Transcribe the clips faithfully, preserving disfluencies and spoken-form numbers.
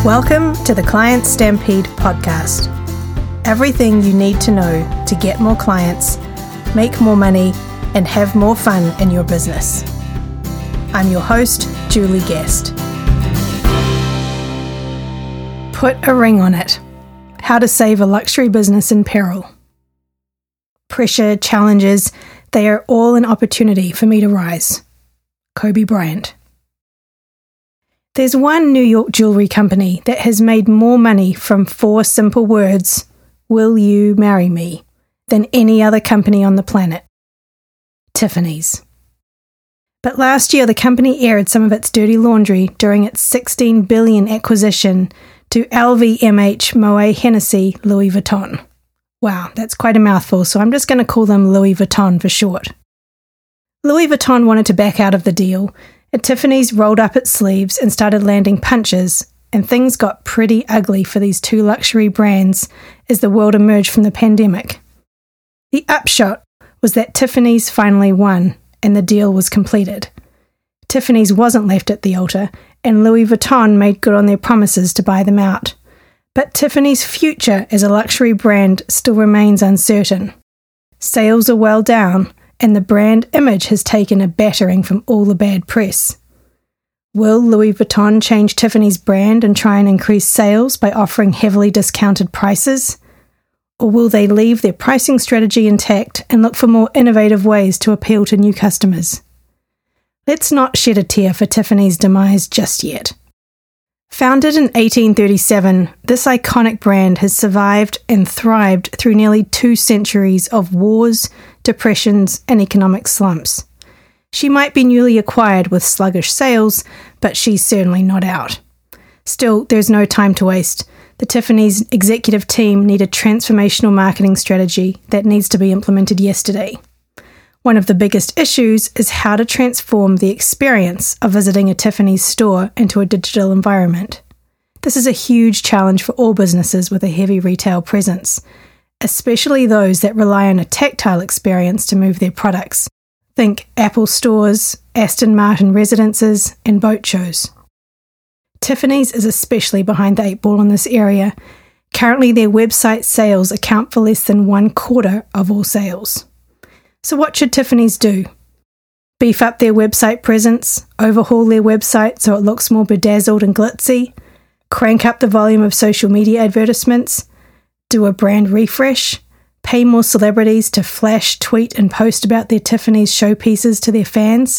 Welcome to the Client Stampede podcast. Everything you need to know to get more clients, make more money, and have more fun in your business. I'm your host, Julie Guest. Put a ring on it. How to save a luxury business in peril. Pressure, challenges, they are all an opportunity for me to rise. Kobe Bryant. There's one New York jewelry company that has made more money from four simple words, "Will you marry me?" than any other company on the planet. Tiffany's. But last year, the company aired some of its dirty laundry during its sixteen billion dollars acquisition to L V M H, Moet Hennessy, Louis Vuitton. Wow, that's quite a mouthful, so I'm just going to call them Louis Vuitton for short. Louis Vuitton wanted to back out of the deal, and Tiffany's rolled up its sleeves and started landing punches, and things got pretty ugly for these two luxury brands as the world emerged from the pandemic. The upshot was that Tiffany's finally won, and the deal was completed. Tiffany's wasn't left at the altar, and Louis Vuitton made good on their promises to buy them out. But Tiffany's future as a luxury brand still remains uncertain. Sales are well down, and the brand image has taken a battering from all the bad press. Will Louis Vuitton change Tiffany's brand and try and increase sales by offering heavily discounted prices? Or will they leave their pricing strategy intact and look for more innovative ways to appeal to new customers? Let's not shed a tear for Tiffany's demise just yet. Founded in eighteen thirty-seven, this iconic brand has survived and thrived through nearly two centuries of wars, depressions, and economic slumps. She might be newly acquired with sluggish sales, but she's certainly not out. Still, there's no time to waste. The Tiffany's executive team need a transformational marketing strategy that needs to be implemented yesterday. One of the biggest issues is how to transform the experience of visiting a Tiffany's store into a digital environment. This is a huge challenge for all businesses with a heavy retail presence, especially those that rely on a tactile experience to move their products. Think Apple stores, Aston Martin residences, and boat shows. Tiffany's is especially behind the eight ball in this area. Currently, their website sales account for less than one quarter of all sales. So what should Tiffany's do? Beef up their website presence, overhaul their website so it looks more bedazzled and glitzy, crank up the volume of social media advertisements, do a brand refresh, pay more celebrities to flash, tweet, and post about their Tiffany's showpieces to their fans,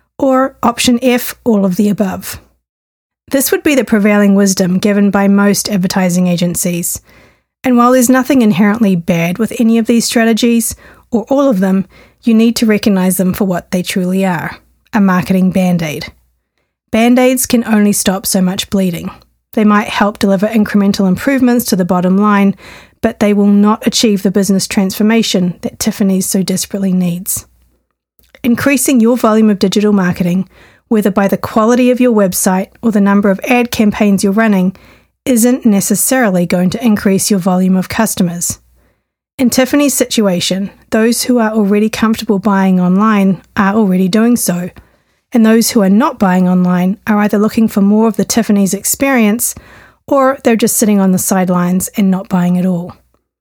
or option F, all of the above. This would be the prevailing wisdom given by most advertising agencies. And while there's nothing inherently bad with any of these strategies, or all of them, you need to recognize them for what they truly are, a marketing band-aid. Band-aids can only stop so much bleeding. They might help deliver incremental improvements to the bottom line, but they will not achieve the business transformation that Tiffany's so desperately needs. Increasing your volume of digital marketing, whether by the quality of your website or the number of ad campaigns you're running, isn't necessarily going to increase your volume of customers. In Tiffany's situation, those who are already comfortable buying online are already doing so, and those who are not buying online are either looking for more of the Tiffany's experience or they're just sitting on the sidelines and not buying at all.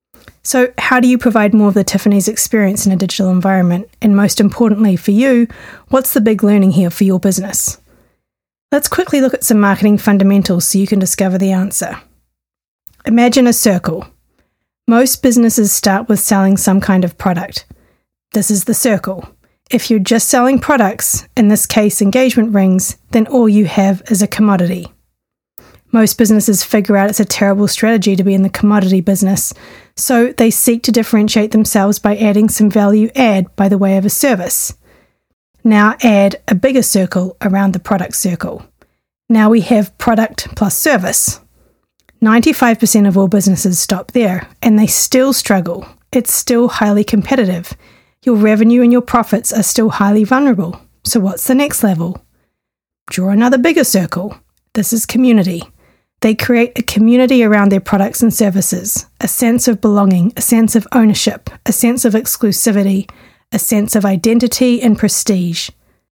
So how do you provide more of the Tiffany's experience in a digital environment? And most importantly for you, what's the big learning here for your business? Let's quickly look at some marketing fundamentals so you can discover the answer. Imagine a circle. Most businesses start with selling some kind of product. This is the circle. If you're just selling products, in this case engagement rings, then all you have is a commodity. Most businesses figure out it's a terrible strategy to be in the commodity business, so they seek to differentiate themselves by adding some value add by the way of a service. Now add a bigger circle around the product circle. Now we have product plus service. ninety-five percent of all businesses stop there, and they still struggle. It's still highly competitive. Your revenue and your profits are still highly vulnerable. So what's the next level? Draw another bigger circle. This is community. They create a community around their products and services, a sense of belonging, a sense of ownership, a sense of exclusivity, a sense of identity and prestige.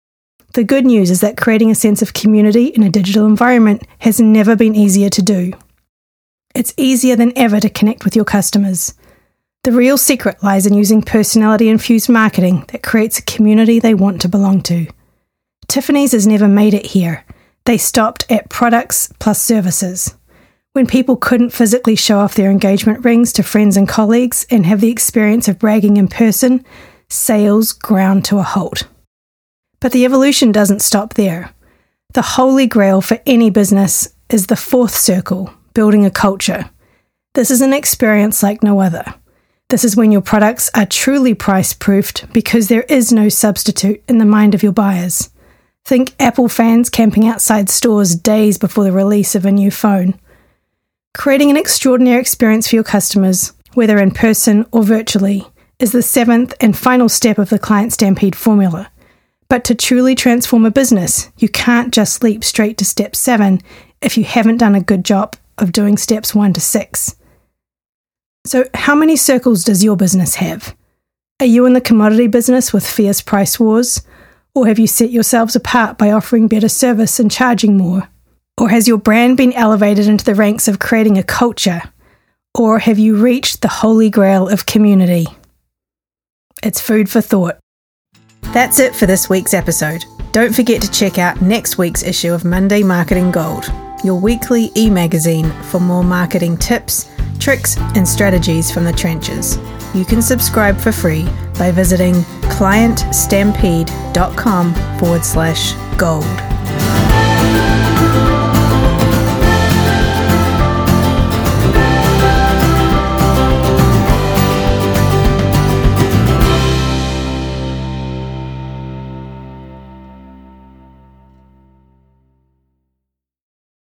The good news is that creating a sense of community in a digital environment has never been easier to do. It's easier than ever to connect with your customers. The real secret lies in using personality-infused marketing that creates a community they want to belong to. Tiffany's has never made it here. They stopped at products plus services. When people couldn't physically show off their engagement rings to friends and colleagues and have the experience of bragging in person, sales ground to a halt. But the evolution doesn't stop there. The holy grail for any business is the fourth circle, building a culture. This is an experience like no other. This is when your products are truly price-proofed because there is no substitute in the mind of your buyers. Think Apple fans camping outside stores days before the release of a new phone. Creating an extraordinary experience for your customers, whether in person or virtually, is the seventh and final step of the Client Stampede formula. But to truly transform a business, you can't just leap straight to step seven if you haven't done a good job of doing steps one to six. So how many circles does your business have? Are you in the commodity business with fierce price wars? Or have you set yourselves apart by offering better service and charging more? Or has your brand been elevated into the ranks of creating a culture? Or have you reached the holy grail of community? It's food for thought. That's it for this week's episode. Don't forget to check out next week's issue of Monday Marketing Gold, your weekly e-magazine for more marketing tips, tricks, and strategies from the trenches. You can subscribe for free by visiting clientstampede.com forward slash gold.